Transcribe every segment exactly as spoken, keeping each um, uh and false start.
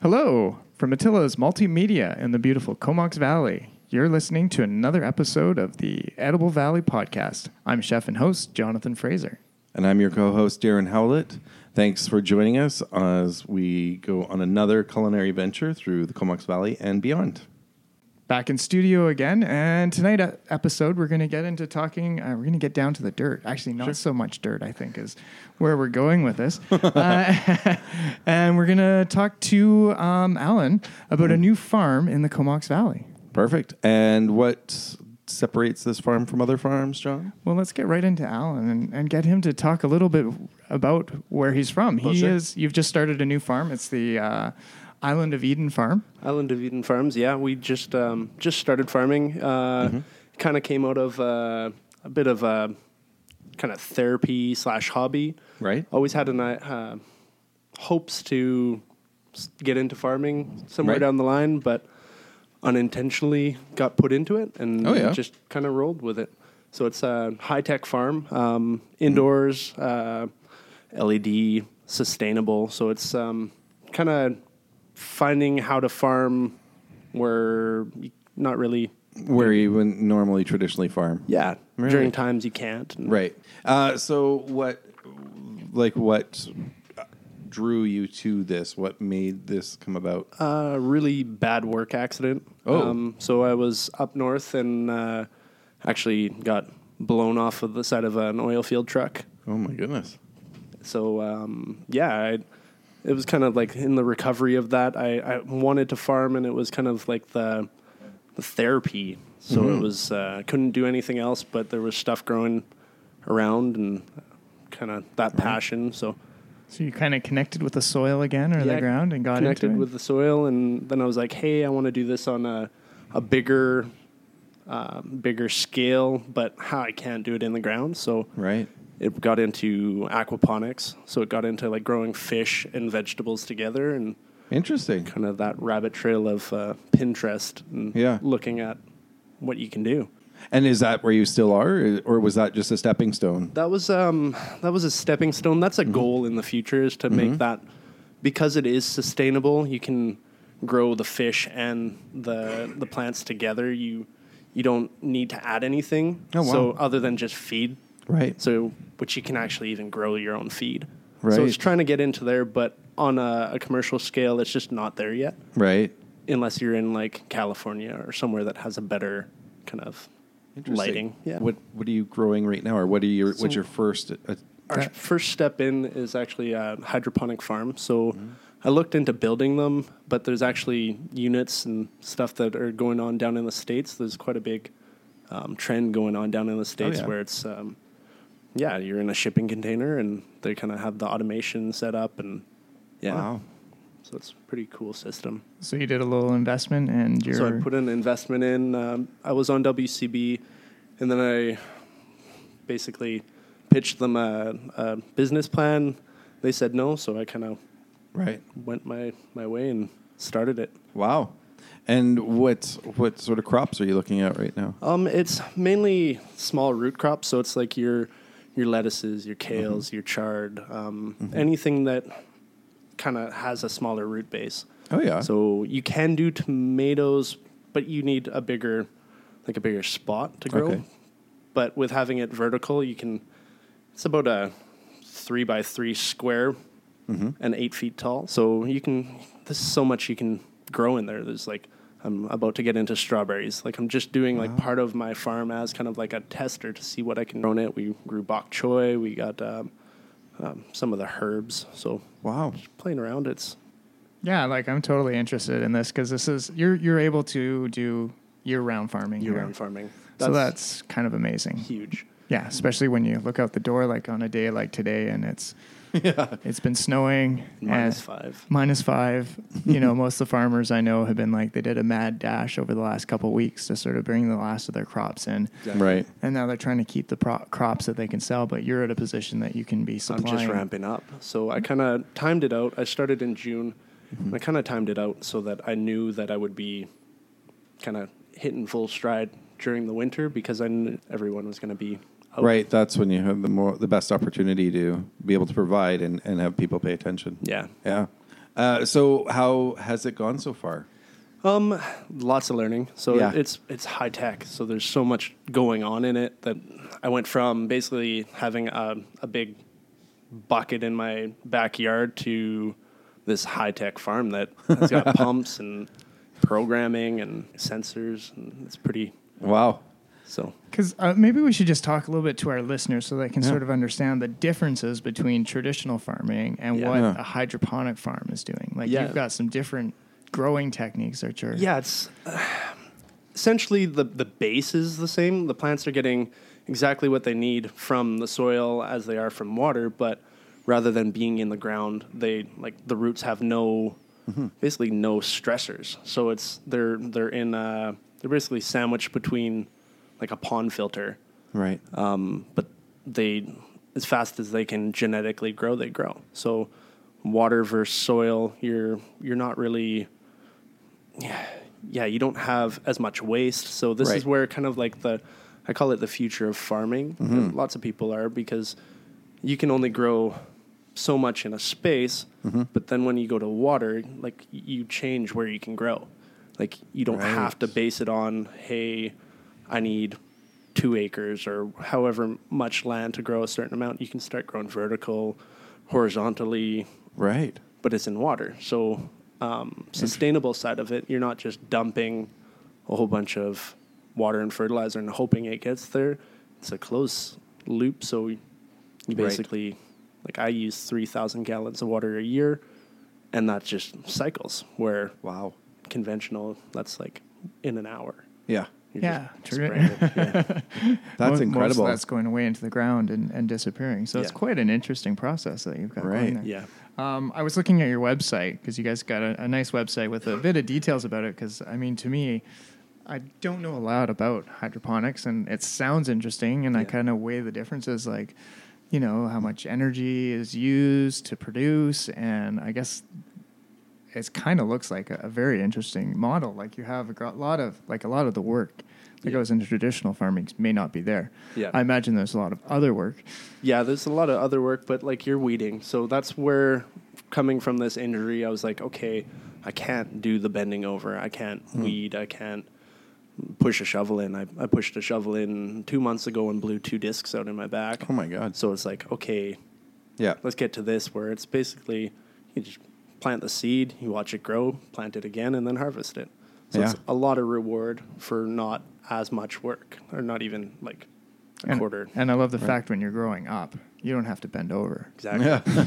Hello, from Attila's Multimedia in the beautiful Comox Valley. You're listening to another episode of the Edible Valley Podcast. I'm chef and host Jonathan Fraser. And I'm your co-host Darren Howlett. Thanks for joining us as we go on another culinary venture through the Comox Valley and beyond. Back in studio again, and tonight uh, episode we're going to get into talking, uh, we're going to get down to the dirt. Actually, not sure. so much dirt, I think, is where we're going with this. uh, and we're going to talk to um, Alan about mm. a new farm in the Comox Valley. Perfect. And what separates this farm from other farms, John? Well, let's get right into Alan and, and get him to talk a little bit about where he's from. He sure. is, you've just started a new farm. It's the uh, Island of Eden Farm. Island of Eden Farms, yeah. We just um, just started farming. Uh, mm-hmm. Kind of came out of uh, a bit of a kind of therapy slash hobby. Right. Always had an, uh, hopes to get into farming somewhere right. down the line, but unintentionally got put into it and oh, yeah. just kind of rolled with it. So it's a high-tech farm, um, indoors, uh, L E D, sustainable. So it's um, kind of finding how to farm where you not really... Where you would normally traditionally farm. Yeah, really? During times you can't. Right. Uh, so what, like what drew you to this? What made this come about? A uh, really bad work accident. Oh. Um, so I was up north and uh, actually got blown off of the side of an oil field truck. Oh my goodness. So um, yeah, I... It was kind of like in the recovery of that. I, I wanted to farm, and it was kind of like the, the therapy. So mm-hmm. it was uh, couldn't do anything else, but there was stuff growing around, and kind of that right. passion. So, so you kind of connected with the soil again, or yeah, the ground, and got connected into it? with the soil, and then I was like, hey, I want to do this on a a bigger, uh, bigger scale, but how I can't do it in the ground. So right. It got into aquaponics, so it got into like growing fish and vegetables together, and interesting, kind of that rabbit trail of uh, Pinterest and yeah. looking at what you can do. And is that where you still are, or was that just a stepping stone? That was um, that was a stepping stone. That's a mm-hmm. goal in the future, is to mm-hmm. make that, because it is sustainable. You can grow the fish and the the plants together. You you don't need to add anything, oh, wow. so other than just feed. Right. So, which you can actually even grow your own feed. Right. So it's trying to get into there, but on a, a commercial scale, it's just not there yet. Right. Unless you're in like California or somewhere that has a better kind of lighting. Yeah. What What are you growing right now, or what are your so what's your first? Uh, our uh, first step in is actually a hydroponic farm. So mm-hmm. I looked into building them, but there's actually units and stuff that are going on down in the States. There's quite a big um, trend going on down in the States oh, yeah. where it's. Um, Yeah, you're in a shipping container, and they kind of have the automation set up, and yeah. Wow. So it's a pretty cool system. So you did a little investment, and you're... So I put an investment in. Um, I was on W C B, and then I basically pitched them a, a business plan. They said no, so I kind of right went my, my way and started it. Wow. And what what sort of crops are you looking at right now? Um, it's mainly small root crops, so it's like your... your lettuces, your kales, mm-hmm. your chard, um, mm-hmm. anything that kind of has a smaller root base. Oh, yeah. So you can do tomatoes, but you need a bigger, like a bigger spot to grow. Okay. But with having it vertical, you can, it's about a three by three square mm-hmm. and eight feet tall. So you can, there's so much you can grow in there. There's like, I'm about to get into strawberries. Like I'm just doing like wow. part of my farm as kind of like a tester to see what I can grow in it. We grew bok choy. We got um, um, some of the herbs. So wow, just playing around. It's yeah, like I'm totally interested in this because this is you're you're able to do year round farming. Year round farming. That's so that's kind of amazing. Huge. Yeah, especially when you look out the door like on a day like today and it's yeah. It's been snowing. Minus five. Minus five. You know, most of the farmers I know have been like, they did a mad dash over the last couple of weeks to sort of bring the last of their crops in. Exactly. Right. And now they're trying to keep the pro- crops that they can sell, but you're at a position that you can be supplying. I'm just ramping up. So I kind of timed it out. I started in June. Mm-hmm. And I kind of timed it out so that I knew that I would be kind of hitting full stride during the winter because I knew everyone was going to be out. Right, that's when you have the more the best opportunity to be able to provide and, and have people pay attention. Yeah. Yeah. Uh, so how has it gone so far? Um, lots of learning. So Yeah. it's it's high tech. So there's so much going on in it that I went from basically having a, a big bucket in my backyard to this high tech farm that has got pumps and programming and sensors, and it's pretty. Wow. So Because uh, maybe we should just talk a little bit to our listeners so they can Yeah. sort of understand the differences between traditional farming and Yeah. what Yeah. a hydroponic farm is doing. Like Yeah. you've got some different growing techniques that are yeah, it's uh, essentially the the base is the same. The plants are getting exactly what they need from the soil as they are from water, but rather than being in the ground, they like the roots have no basically no stressors. So it's they're they're in uh, they're basically sandwiched between like a pond filter, Right. um, but they as fast as they can genetically grow, they grow. So water versus soil, you're you're not really yeah, yeah, you don't have as much waste. So this Right. is where kind of like the, I call it the future of farming. And lots of people are, because you can only grow so much in a space, but then when you go to water, like y- you change where you can grow. Like you don't Right. have to base it on, hey, I need two acres or however much land to grow a certain amount. You can start growing vertical, horizontally, Right. but it's in water. So um, sustainable side of it, you're not just dumping a whole bunch of water and fertilizer and hoping it gets there. It's a close loop. So you basically, like I use three thousand gallons of water a year, and that just cycles, where Wow. conventional, that's like in an hour. Yeah. You're Yeah, just true. spraying it. Yeah. That's Most- Most incredible. of that's going away into the ground and, and disappearing. So it's Yeah. quite an interesting process that you've got Right. going there. Yeah. Um, I was looking at your website because you guys got a, a nice website with a bit of details about it. Because I mean, to me, I don't know a lot about hydroponics, and it sounds interesting, and I Yeah. kind of weigh the differences, like, you know, how much energy is used to produce, and I guess it kind of looks like a, a very interesting model. Like you have a gro- lot of like a lot of the work that Yeah. goes into traditional farming may not be there. Yeah. I imagine there's a lot of other work. Yeah, there's a lot of other work, but like you're weeding. So that's where, coming from this injury, I was like, okay, I can't do the bending over. I can't weed. I can't push a shovel in. I, I pushed a shovel in two months ago and blew two discs out in my back. Oh my God. So it's like, okay, Yeah. let's get to this where it's basically you just plant the seed, you watch it grow, plant it again, and then harvest it. So Yeah. it's a lot of reward for not as much work, or not even like a And, quarter. and I love the fact when you're growing up, you don't have to bend over. Exactly.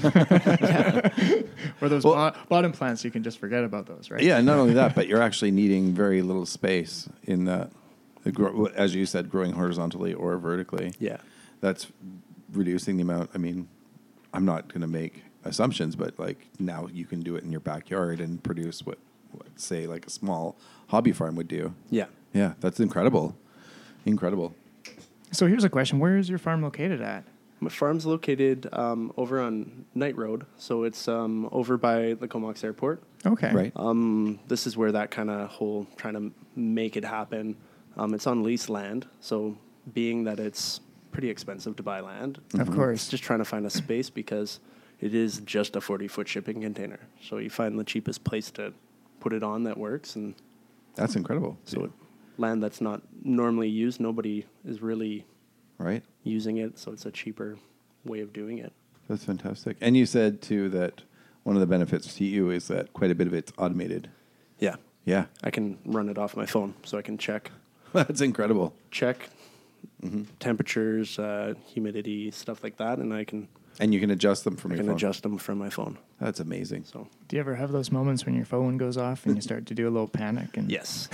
Yeah. Or those Well- bo- bottom plants, you can just forget about those, right? Yeah. Not only that, but you're actually needing very little space in the, the grow, as you said, growing horizontally or vertically. Yeah. That's reducing the amount. I mean, I'm not going to make assumptions, but like now you can do it in your backyard and produce what, what say like a small hobby farm would do. Yeah. Yeah, that's incredible. Incredible. So here's a question: where is your farm located at? My farm's located um, over on Knight Road, so it's um, over by the Comox Airport. Okay. Right. Um, this is where that kind of whole trying to make it happen. Um, it's on leased land, so being that it's pretty expensive to buy land, Of course. just trying to find a space because it is just a forty-foot shipping container. So you find the cheapest place to put it on that works, and That's incredible. so it, land that's not normally used, nobody is really Right. using it, so it's a cheaper way of doing it. That's fantastic. And you said too that one of the benefits to you is that quite a bit of it's automated. Yeah, Yeah. I can run it off my phone, so I can check That's incredible. check Mm-hmm. temperatures, uh, humidity, stuff like that, and I can And you can adjust them from I your can phone. adjust them from my phone. That's amazing. So Do you ever have those moments when your phone goes off and you start to do a little panic? And yes,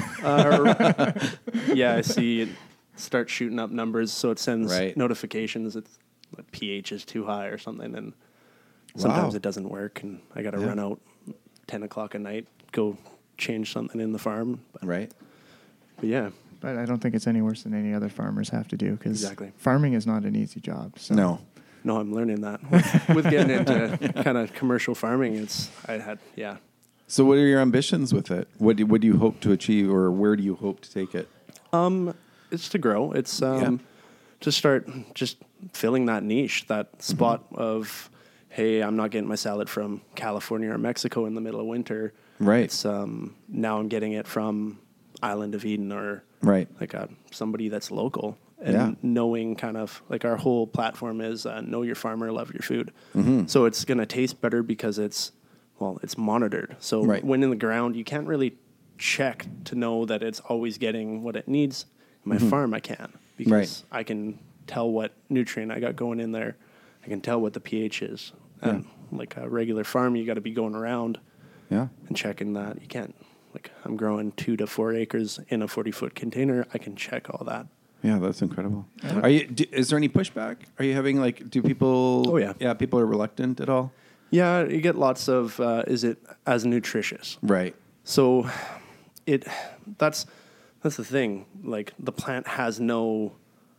uh, yeah, I see it start shooting up numbers, so it sends Right. notifications. It's like pH is too high or something, and sometimes Wow. it doesn't work, and I got to Yeah. run out ten o'clock at night, go change something in the farm. But, Right. but yeah, But I don't think it's any worse than any other farmers have to do because Exactly. farming is not an easy job. So. No. no, I'm learning that with, with getting into kind of commercial farming. It's I had yeah. So what are your ambitions with it? What do, what do you hope to achieve, or where do you hope to take it? Um, it's to grow. It's um, Yeah. to start just filling that niche, that spot of, hey, I'm not getting my salad from California or Mexico in the middle of winter. Right. It's um, now I'm getting it from Island of Eden or Right. like a, somebody that's local. And Yeah. knowing kind of like our whole platform is uh, know your farmer, love your food. Mm-hmm. So it's going to taste better because it's, well, it's monitored. So Right. when in the ground, you can't really check to know that it's always getting what it needs. In my farm, I can because Right. I can tell what nutrient I got going in there. I can tell what the pH is. And like a regular farm, you got to be going around Yeah. and checking that. You can't, like, I'm growing two to four acres in a forty foot container. I can check all that. Yeah, that's incredible. Are you? Do, is there any pushback? Are you having like? Do people? Oh, yeah. Yeah, people are reluctant at all. Yeah, you get lots of, uh, is it as nutritious? Right. So it, that's, that's the thing. Like the plant has no,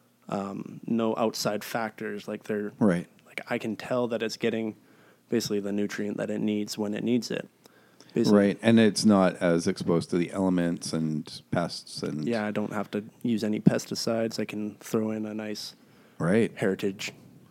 um, no outside factors. Like they're, Right. like I can tell that it's getting basically the nutrient that it needs when it needs it. Basically. Right, and it's not as exposed to the elements and pests and Yeah, I don't have to use any pesticides. I can throw in a nice right, heritage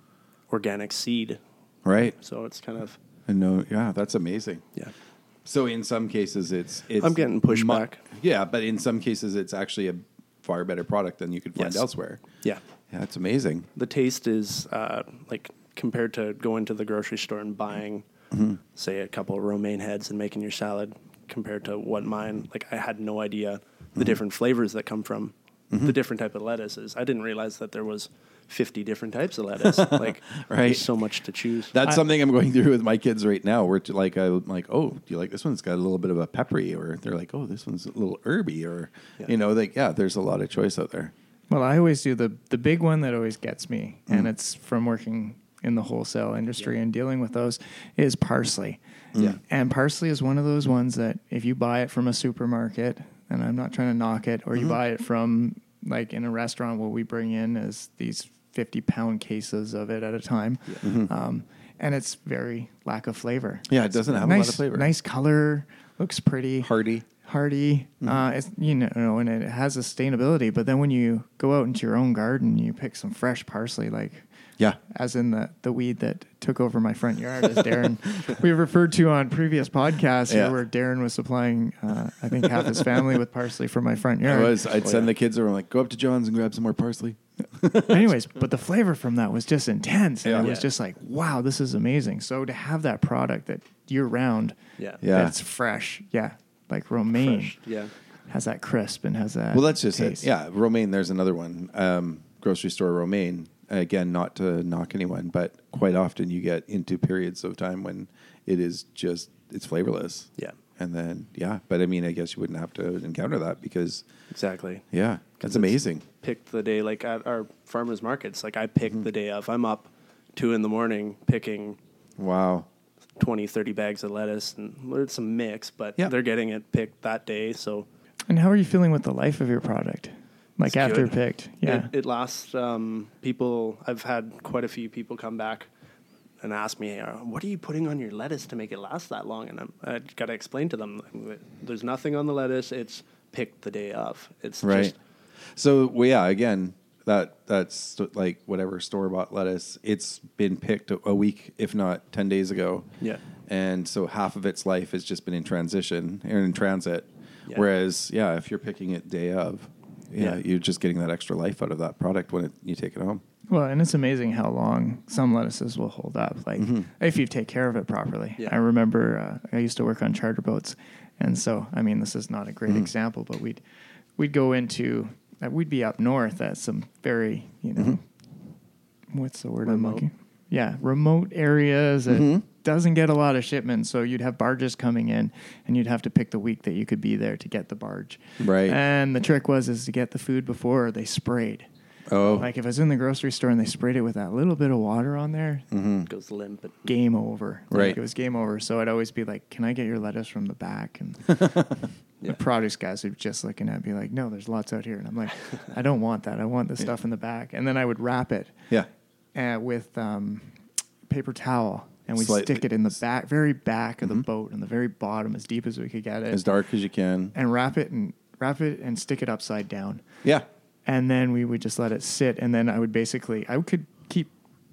organic seed. right. So it's kind of, And no, yeah, that's amazing. yeah. So in some cases, it's it's I'm getting pushback. mu- yeah, but in some cases, it's actually a far better product than you could find Yes. elsewhere. Yeah. Yeah, it's amazing. The taste is uh, like compared to going to the grocery store and buying, Mm-hmm. say, a couple of romaine heads and making your salad compared to what mine, like I had no idea the Mm-hmm. different flavors that come from the different type of lettuces. I didn't realize that there was fifty different types of lettuce. Like Right. there's so much to choose. That's I- something I'm going through with my kids right now. Where to like I'm like, oh, do you like this one? It's got a little bit of a peppery, or they're like, oh, this one's a little herby, or Yeah. you know, like yeah, there's a lot of choice out there. Well, I always do the the big one that always gets me, Mm. and it's from working in the wholesale industry and dealing with those, is parsley. Yeah. And parsley is one of those ones that if you buy it from a supermarket, and I'm not trying to knock it, or you buy it from like in a restaurant, what we bring in is these fifty pound cases of it at a time. Um, and it's very lack of flavor. Yeah, it It's doesn't have a nice, lot of flavor. Nice color, looks pretty. Hardy. Hardy, uh, it's, you know, and it has sustainability. But then when you go out into your own garden, you pick some fresh parsley, like Yeah. as in the, the weed that took over my front yard, as Darren we've referred to on previous podcasts, Yeah. here, where Darren was supplying, uh, I think, half his family with parsley from my front I yard. was. I'd Oh, send yeah. the kids over like, go up to John's and grab some more parsley. Anyways, but the flavor from that was just intense, and Yeah. it was Yeah. just like, wow, this is amazing. So to have that product that year round, Yeah. Yeah. that's fresh, yeah, like romaine. Fresh. Yeah. Has that crisp and has that. Well, that's just taste. it. Yeah, romaine. There's another one. Um, grocery store romaine. Again, not to knock anyone, but quite often you get into periods of time when it is just it's flavorless. Yeah. And then yeah, but I mean, I guess you wouldn't have to encounter that because Exactly. yeah, that's it's- amazing. Picked the day, like at our farmers markets, like I picked the day of. I'm up two in the morning picking Wow. twenty, thirty bags of lettuce, and there's some mix, but Yeah. they're getting it picked that day. So And how are you feeling with the life of your product? Like It's after good. picked, yeah. it, it lasts. Um, people, I've had quite a few people come back and ask me, uh, "What are you putting on your lettuce to make it last that long?" And I'm, I got to explain to them, "There's nothing on the lettuce. It's picked the day of. It's Right. just So well, yeah, again, that that's like whatever store bought lettuce. It's been picked a, a week, if not ten days ago. Yeah. And so half of its life has just been in transition or in transit. Yeah. Whereas, yeah, if you're picking it day of, yeah, Yeah. you're just getting that extra life out of that product when it, you take it home. Well, and it's amazing how long some lettuces will hold up, like if you take care of it properly. Yeah. I remember uh, I used to work on charter boats, and so I mean, this is not a great example, but we'd we'd go into uh, we'd be up north at some very you know what's the word I'm Remote. looking? Yeah, remote areas that doesn't get a lot of shipments. So you'd have barges coming in, and you'd have to pick the week that you could be there to get the barge. Right. And the trick was is to get the food before they sprayed. Oh, Like if I was in the grocery store and they sprayed it with that little bit of water on there, Mm-hmm. goes limp. And game over. Like, Right. it was game over. So I'd always be like, "Can I get your lettuce from the back?" And Yeah. the produce guys would just looking at me like, "No, there's lots out here." And I'm like, "I don't want that. I want the stuff in the back." And then I would wrap it yeah. uh, with um, paper towel. And we Slightly- stick it in the back, very back of the boat, on the very bottom, as deep as we could get it, As dark as you can. and wrap it and wrap it and stick it upside down. Yeah. And then we would just let it sit, and then I would basically I could keep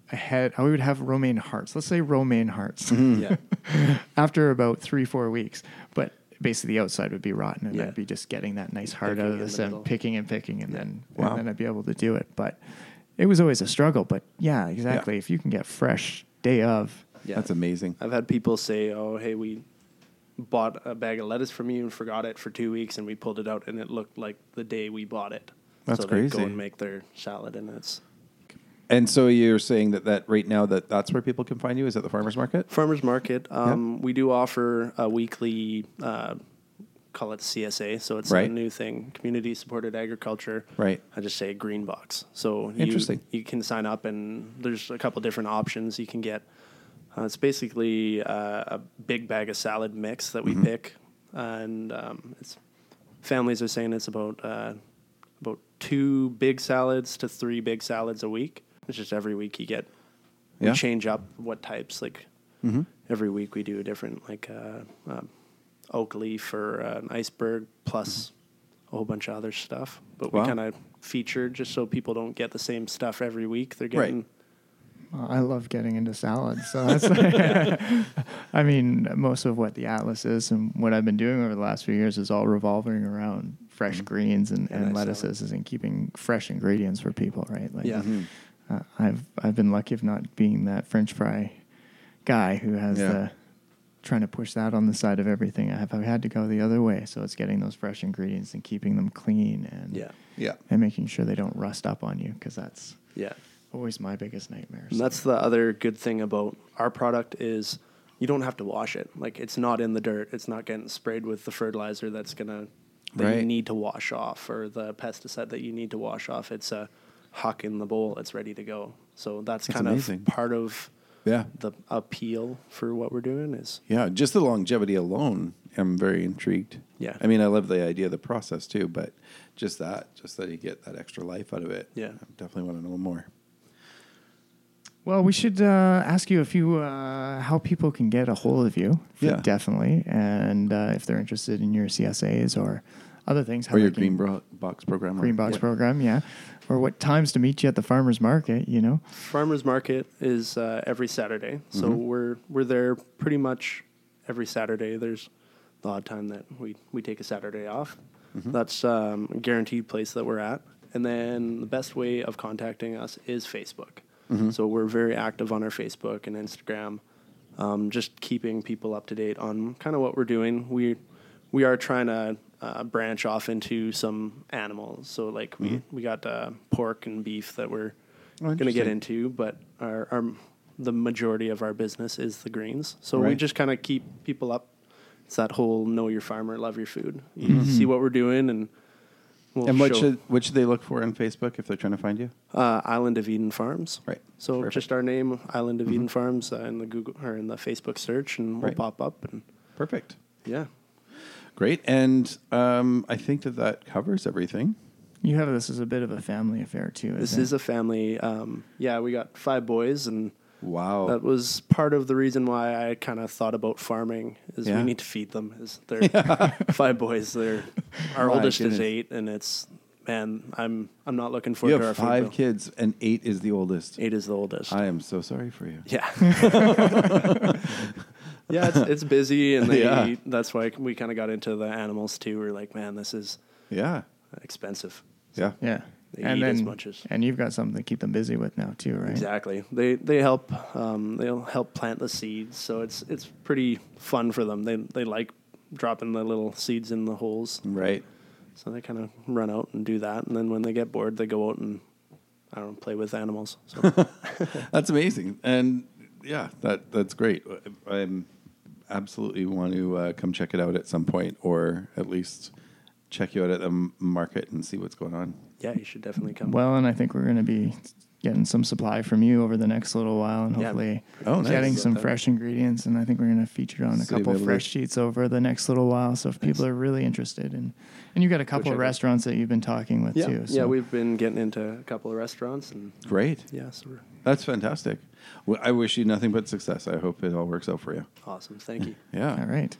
ahead. We would have romaine hearts. Let's say romaine hearts Yeah. after about three, four weeks. But basically, the outside would be rotten, and Yeah. I'd be just getting that nice heart Picking out of in the the stem, middle. picking and picking, and then Wow. and then I'd be able to do it. But it was always a struggle. But yeah, exactly. Yeah. If you can get fresh day of, Yeah. That's amazing. I've had people say, "Oh, hey, we bought a bag of lettuce from you and forgot it for two weeks, and we pulled it out, and it looked like the day we bought it." That's so they crazy. go and make their salad, and it's And so you're saying that, that right now that that's where people can find you is at the farmer's market? farmers market. Um, We do offer a weekly, uh, call it C S A, so it's Right. a new thing, community supported agriculture. Right. I just say green box. So you, Interesting. you can sign up, and there's a couple different options you can get. Uh, it's basically uh, a big bag of salad mix that we Mm-hmm. pick, and um, it's families are saying it's about uh, about two big salads to three big salads a week. It's just every week you get Yeah. we change up what types. Like Mhm. every week we do a different, like uh, um, oak leaf or uh, an iceberg plus a whole bunch of other stuff. But Wow. we kind of feature just so people don't get the same stuff every week. They're Right. getting well, I love getting into salads. So that's, I mean, most of what the Atlas is and what I've been doing over the last few years is all revolving around fresh greens and, and nice lettuces and keeping fresh ingredients for people, right? Like, Yeah. Mm-hmm. Uh, I've I've been lucky of not being that French fry guy who has Yeah. the trying to push that on the side of everything. I've, I've had to go the other way, so it's getting those fresh ingredients and keeping them clean and yeah, Yeah. and making sure they don't rust up on you, because that's yeah. always my biggest nightmare. And that's the other good thing about our product is you don't have to wash it. Like it's not in the dirt. It's not getting sprayed with the fertilizer that's gonna that Right. you need to wash off, or the pesticide that you need to wash off. It's a huck in the bowl. It's ready to go. So that's, That's kind amazing. of part of Yeah. the appeal for what we're doing is Yeah. Just the longevity alone, I'm very intrigued. Yeah. I mean, I love the idea of the process too, but just that, just that you get that extra life out of it. Yeah. I definitely want to know more. Well, we should uh, ask you a few uh, how people can get a hold of you. Yeah. Definitely, and uh, if they're interested in your C S As or other things, how Or your they can- green bro- box program. or- green box Yeah. program, yeah, or what times to meet you at the farmers market. You know, farmers market is uh, every Saturday. So Mm-hmm. we're we're there pretty much every Saturday. There's the odd time that we we take a Saturday off. Mm-hmm. That's um, a guaranteed place that we're at. And then the best way of contacting us is Facebook. Mm-hmm. So we're very active on our Facebook and Instagram, um, just keeping people up to date on kind of what we're doing. We we are trying to uh, branch off into some animals. So like we Mm-hmm. we got uh, pork and beef that we're Oh, going to get interesting. into, but our, our the majority of our business is the greens. So we Right. just kind of keep people up. It's that whole know your farmer, love your food. You see what we're doing, and we'll And what show- should what should they look for on Facebook if they're trying to find you? uh, Island of Eden Farms. Right. So Perfect. just our name, Island of Eden Farms, uh, in the Google or in the Facebook search, and we'll Right. pop up. And Perfect. yeah, Great. And um, I think that that covers everything. you have this as a bit of a family affair too. this isn't is a family. Um, yeah, we got five boys, and Wow. that was part of the reason why I kind of thought about farming. Is Yeah. we need to feed them. Is they're five boys. They're our My oldest goodness. is eight, and it's man. I'm I'm not looking you forward to our have food five bill. kids and eight is the oldest. Eight is the oldest. I am so sorry for you. Yeah. yeah, it's, it's busy, and they, Yeah. that's why we kind of got into the animals too. We're like, man, this is Yeah. expensive. Yeah. Yeah, They and eat then as much as- and you've got something to keep them busy with now too, right? Exactly. They they help um, they'll help plant the seeds, so it's it's pretty fun for them. They they like dropping the little seeds in the holes, Right. so they kind of run out and do that. And then when they get bored, they go out and I don't know, play with animals. So That's amazing. And yeah, that that's great. I'm absolutely want to uh, come check it out at some point, or at least check you out at the m- market and see what's going on. yeah, you should definitely come. Well, and I think we're going to be getting some supply from you over the next little while, and Yeah. hopefully Oh, nice. getting some Okay. fresh ingredients. And I think we're going to feature on a So you'll couple be able fresh to- sheets over the next little while. So if people are really interested, and and you've got a couple check of it. restaurants that you've been talking with yeah, too. yeah, So. we've been getting into a couple of restaurants, and Great. yeah, so we're That's fantastic. Well, I wish you nothing but success. I hope it all works out for you. awesome. Thank you. Yeah. All right.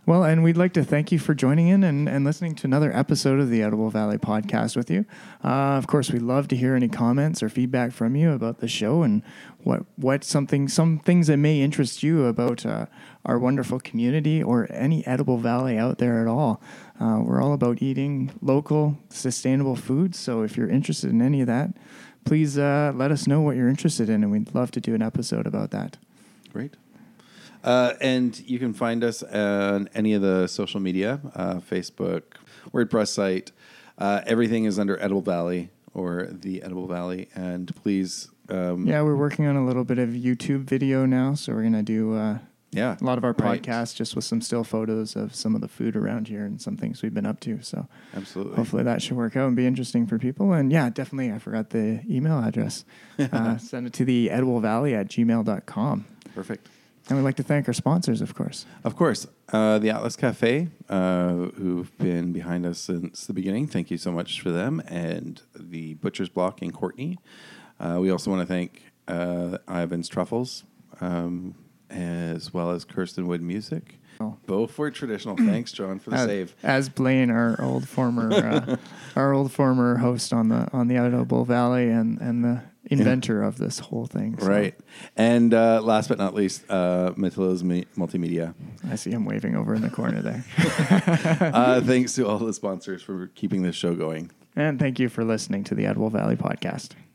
Well, and we'd like to thank you for joining in and, and listening to another episode of the Edible Valley podcast with you. Uh, of course, we'd love to hear any comments or feedback from you about the show and what what something some things that may interest you about uh, our wonderful community or any Edible Valley out there at all. Uh, we're all about eating local, sustainable foods. So if you're interested in any of that, please uh, let us know what you're interested in, and we'd love to do an episode about that. Great. Uh, and you can find us on any of the social media, uh, Facebook, WordPress site. Uh, everything is under Edible Valley or the Edible Valley. And please... Um, yeah, we're working on a little bit of YouTube video now. So we're going to do uh, yeah, a lot of our right. podcasts just with some still photos of some of the food around here and some things we've been up to. So absolutely, hopefully that should work out and be interesting for people. And yeah, definitely, I forgot the email address. uh, send it to the edible valley at gmail dot com. Perfect. And we'd like to thank our sponsors, of course. Of course. Uh, the Atlas Cafe, uh, who've been behind us since the beginning. Thank you so much for them. And the Butcher's Block in Courtney. Uh, we also want to thank uh, Ivan's Truffles, um, as well as Kirsten Wood Music. Oh. Beaufort Traditional. Thanks, John, for the as, save. As Blaine, our old former, uh, our old former host on the on the Edible Valley and and the inventor yeah. of this whole thing. So. Right. And uh, last but not least, uh, Matilda's Me- Multimedia. I see him waving over in the corner there. uh, thanks to all the sponsors for keeping this show going. And thank you for listening to the Edible Valley podcast.